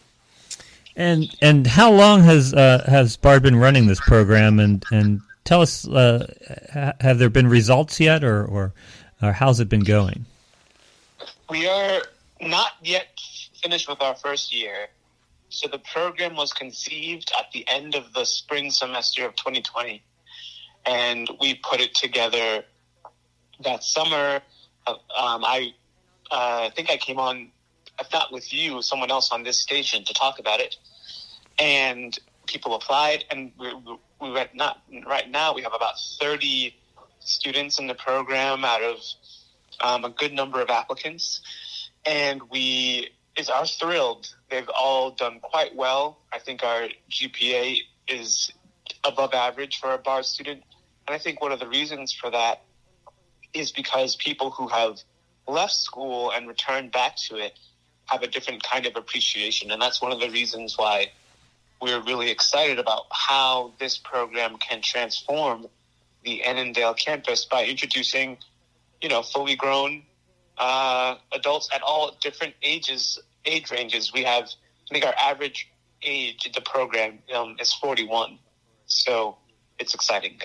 S4: And how long has Bard been running this program? And tell us, have there been results yet, or how's it been going?
S19: We are not yet finished with our first year. So the program was conceived at the end of the spring semester of 2020, and we put it together that summer. I think I came on, if not with you, someone else on this station to talk about it, and people applied, and we went. Not right now. We have about 30 students in the program out of a good number of applicants, and we are thrilled. They've all done quite well. I think our GPA is above average for a Bard student. And I think one of the reasons for that is because people who have left school and returned back to it have a different kind of appreciation. And that's one of the reasons why we're really excited about how this program can transform the Annandale campus by introducing, fully grown adults at all different age ranges. We have, I think our average age in the program is 41. So it's exciting.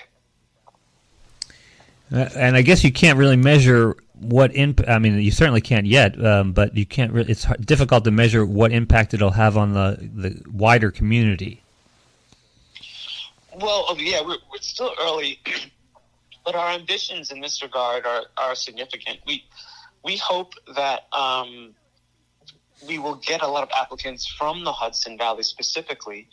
S4: And I guess you can't really measure what you certainly can't yet, but you can't really, it's difficult to measure what impact it'll have on the wider community.
S19: Well, yeah, we're still early, but our ambitions in this regard are significant. We hope that we will get a lot of applicants from the Hudson Valley specifically.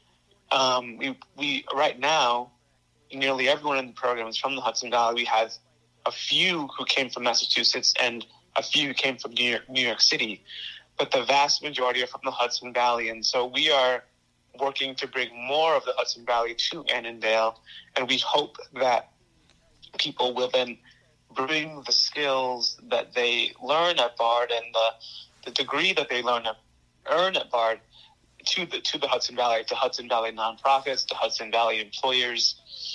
S19: We right now, nearly everyone in the program is from the Hudson Valley. We have a few who came from Massachusetts and a few who came from New York City, but the vast majority are from the Hudson Valley. And so we are working to bring more of the Hudson Valley to Annandale, and we hope that people will then bring the skills that they learn at Bard and the degree that they earn at Bard to the Hudson Valley, to Hudson Valley nonprofits, to Hudson Valley employers,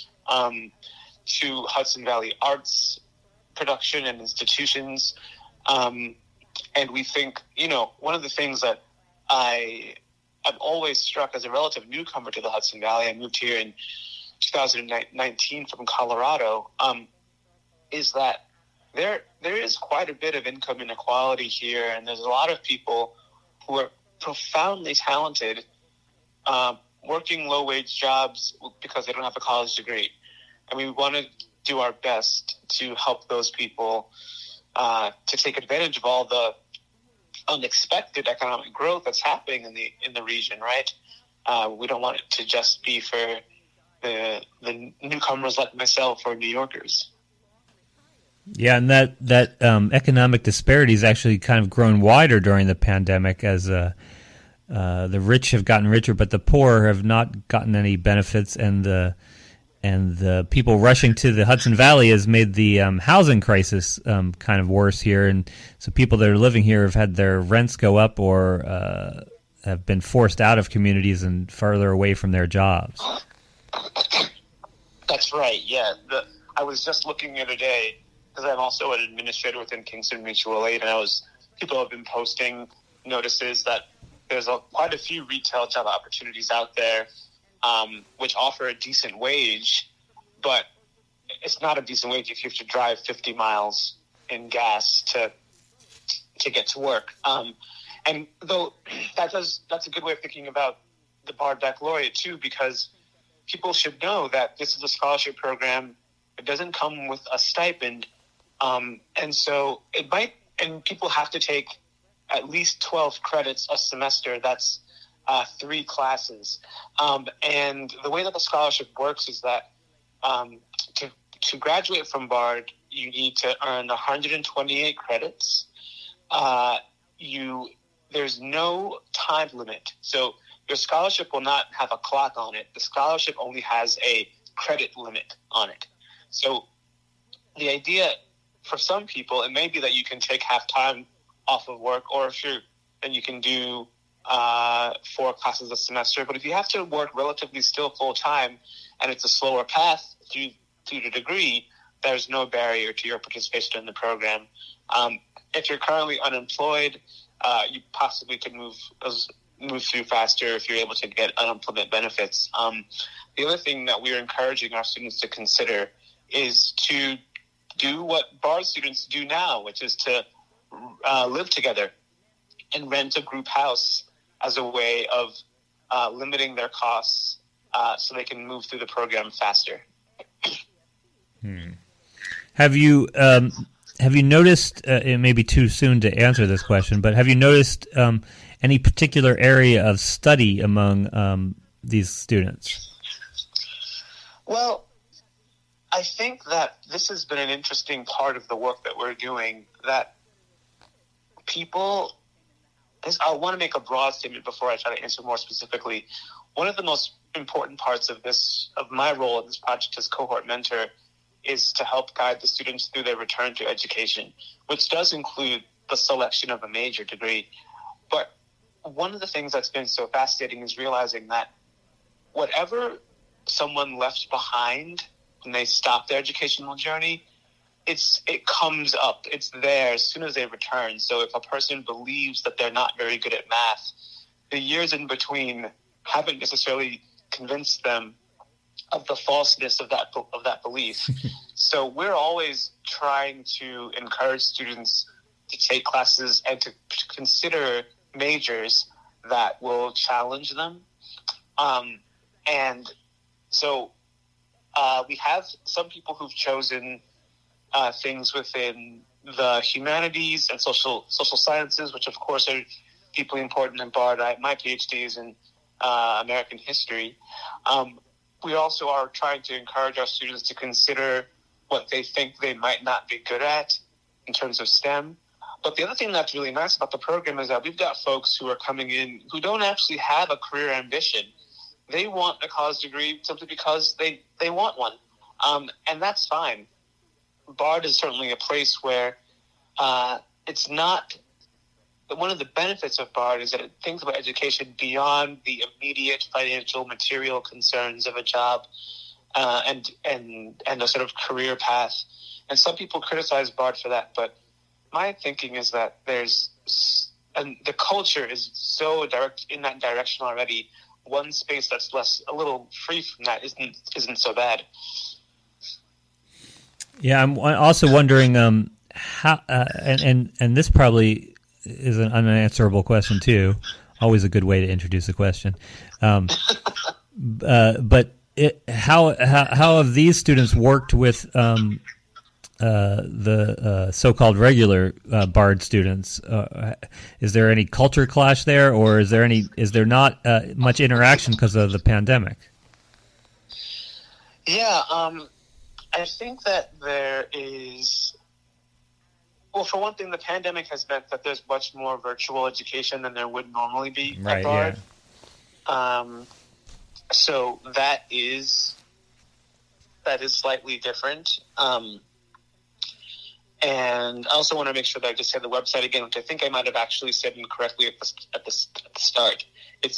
S19: to Hudson Valley arts production and institutions. And we think, one of the things that I'm always struck as a relative newcomer to the Hudson Valley, I moved here in 2019 from Colorado, is that there is quite a bit of income inequality here, and there's a lot of people who are profoundly talented, working low-wage jobs because they don't have a college degree. And we want to do our best to help those people to take advantage of all the unexpected economic growth that's happening in the region, right? We don't want it to just be for the newcomers like myself or New Yorkers.
S4: Yeah, and that economic disparity has actually kind of grown wider during the pandemic as the rich have gotten richer, but the poor have not gotten any benefits, and the people rushing to the Hudson Valley has made the housing crisis kind of worse here, and so people that are living here have had their rents go up or have been forced out of communities and further away from their jobs.
S19: That's right, yeah. I was just looking the other day, because I'm also an administrator within Kingston Mutual Aid, and people have been posting notices that there's quite a few retail job opportunities out there, which offer a decent wage, but it's not a decent wage if you have to drive 50 miles in gas to get to work. And though that's a good way of thinking about the Bard Baccalaureate too, because people should know that this is a scholarship program. It doesn't come with a stipend. And so and people have to take at least 12 credits a semester. That's 3 classes. And the way that the scholarship works is that to graduate from Bard, you need to earn 128 credits. There's no time limit. So your scholarship will not have a clock on it. The scholarship only has a credit limit on it. So the idea for some people, it may be that you can take half time off of work, or then you can do 4 classes a semester. But if you have to work relatively still full time, and it's a slower path through the degree, there's no barrier to your participation in the program. If you're currently unemployed, you possibly could move through faster if you're able to get unemployment benefits. The other thing that we're encouraging our students to consider is to do what Bard students do now, which is to live together and rent a group house as a way of limiting their costs so they can move through the program faster.
S4: Have you noticed, it may be too soon to answer this question, but have you noticed any particular area of study among these students?
S19: Well, I think that this has been an interesting part of the work that we're doing, that I want to make a broad statement before I try to answer more specifically. One of the most important parts of my role in this project as cohort mentor is to help guide the students through their return to education, which does include the selection of a major degree. But one of the things that's been so fascinating is realizing that whatever someone left behind when they stop their educational journey, it comes up. It's there as soon as they return. So if a person believes that they're not very good at math, the years in between haven't necessarily convinced them of the falseness of that belief. So we're always trying to encourage students to take classes and to consider majors that will challenge them. And so we have some people who've chosen things within the humanities and social sciences, which of course are deeply important in Bard. My PhD is in American history. We also are trying to encourage our students to consider what they think they might not be good at in terms of STEM. But the other thing that's really nice about the program is that we've got folks who are coming in who don't actually have a career ambition. They want a college degree simply because they want one. And that's fine. Bard is certainly a place where it's not... One of the benefits of Bard is that it thinks about education beyond the immediate financial, material concerns of a job and a sort of career path. And some people criticize Bard for that, but my thinking is that the culture is so direct in that direction already. One space that's a little free from that isn't so bad.
S4: Yeah, I'm also wondering how, and this probably is an unanswerable question too. Always a good way to introduce a question. But how have these students worked with the so-called regular Bard students? Is there any culture clash there, or is there not much interaction because of the pandemic?
S19: Yeah, I think that there is. Well, for one thing, the pandemic has meant that there's much more virtual education than there would normally be at Bard. Yeah. So that is slightly different. And I also want to make sure that I just say the website again, which I think I might have actually said incorrectly at the start. It's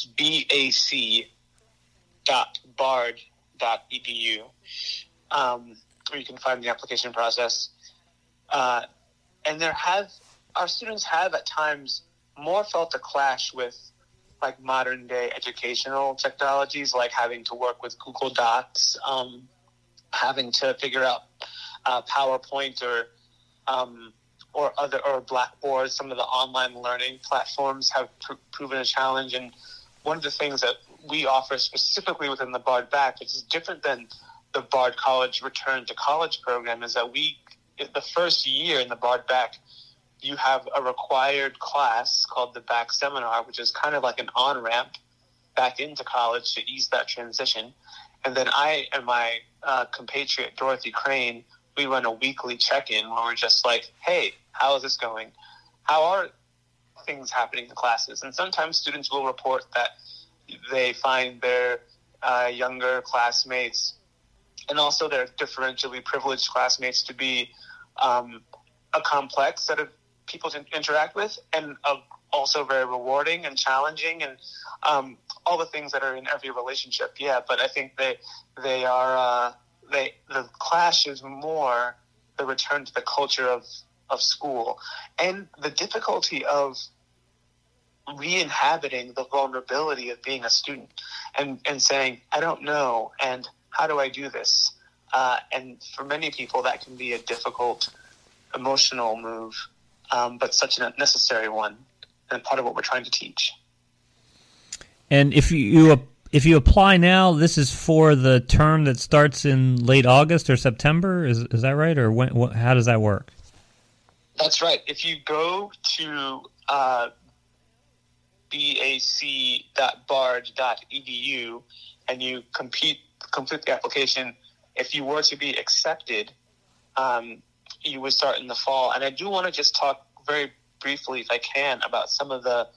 S19: bac.bard.edu, where you can find the application process. And our students have at times more felt a clash with like modern day educational technologies, like having to work with Google Docs, having to figure out PowerPoint or or Blackboard, some of the online learning platforms have proven a challenge. And one of the things that we offer specifically within the Bard Back, which is different than the Bard College Return to College program, is that the first year in the Bard Back, you have a required class called the Back Seminar, which is kind of like an on-ramp back into college to ease that transition. And then I and my compatriot, Dorothy Crane, we run a weekly check-in where we're just like, hey, how is this going? How are things happening in classes? And sometimes students will report that they find their younger classmates and also their differentially privileged classmates to be a complex set of people to interact with, and also very rewarding and challenging, and all the things that are in every relationship. Yeah, but I think they are the clash is more the return to the culture of school and the difficulty of re-inhabiting the vulnerability of being a student and saying, I don't know, and how do I do this? And for many people, that can be a difficult emotional move, but such a necessary one, and part of what we're trying to teach.
S4: And if you apply now, this is for the term that starts in late August or September. Is that right, or when? How does that work?
S19: That's right. If you go to bac.bard.edu and you complete the application, if you were to be accepted, you would start in the fall. And I do want to just talk very briefly, if I can, about some of the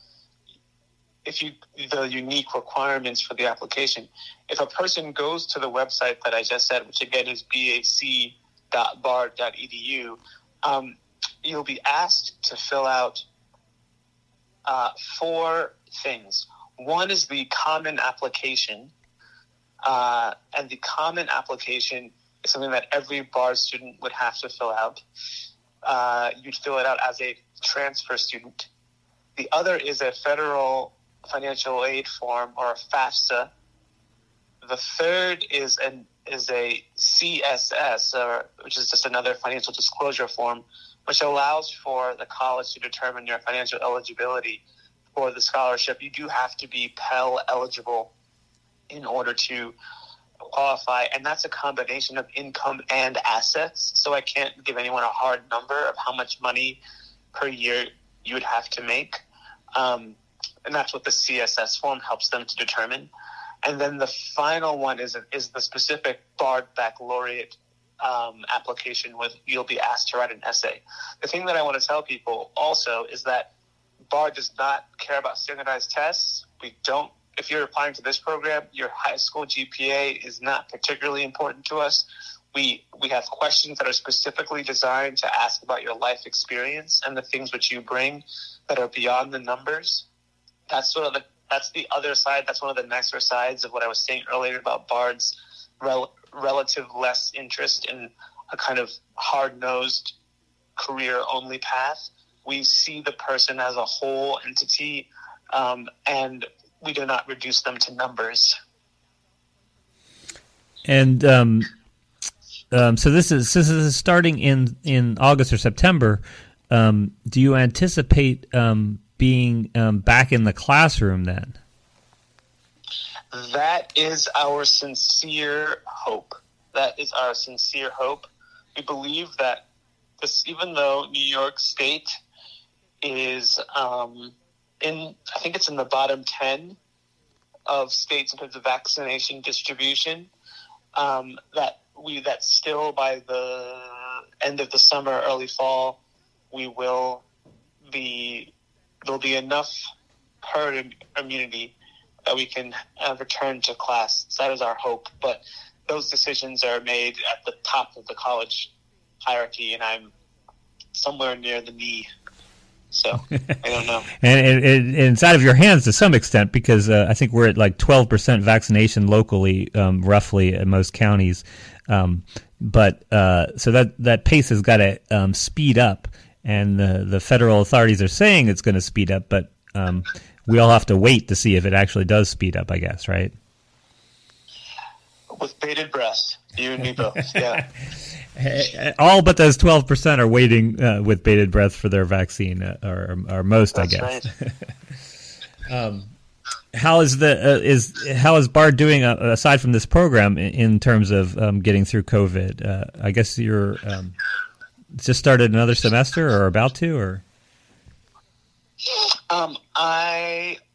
S19: unique requirements for the application. If a person goes to the website that I just said, which again is bac.bard.edu, you'll be asked to fill out 4 things. One is the common application, and the common application is something that every Bard student would have to fill out. You'd fill it out as a transfer student. The other is a federal financial aid form, or a FAFSA. The third is a CSS, which is just another financial disclosure form, which allows for the college to determine your financial eligibility for the scholarship. You do have to be Pell eligible in order to qualify, and that's a combination of income and assets. So I can't give anyone a hard number of how much money per year you would have to make. And that's what the CSS form helps them to determine. And then the final one is the specific Bard Baccalaureate application, with you'll be asked to write an essay. The thing that I want to tell people also is that Bard does not care about standardized tests. If you're applying to this program, your high school GPA is not particularly important to us. We have questions that are specifically designed to ask about your life experience and the things which you bring that are beyond the numbers. That's the other side. That's one of the nicer sides of what I was saying earlier about Bard's relative less interest in a kind of hard-nosed career-only path. We see the person as a whole entity, and we do not reduce them to numbers.
S4: And so this is starting in August or September. Do you anticipate being back in the classroom then?
S19: That is our sincere hope. We believe that even though New York State is I think it's in the bottom 10 of states in terms of vaccination distribution, that still by the end of the summer, early fall, there'll be enough herd immunity that we can return to class. So that is our hope. But those decisions are made at the top of the college hierarchy, and I'm somewhere near the knee. So I don't know.
S4: and it's out of your hands to some extent, because I think we're at like 12% vaccination locally, roughly in most counties. But so that pace has got to speed up, and the federal authorities are saying it's going to speed up, but we all have to wait to see if it actually does speed up, I guess, right?
S19: With bated breath, you and me both, yeah.
S20: All but those 12% are waiting with bated breath for their vaccine, or most,
S19: That's
S20: I guess.
S19: right.
S20: How is how is Bard doing aside from this program in terms of getting through COVID? I guess you're just started another semester or about to, or
S19: I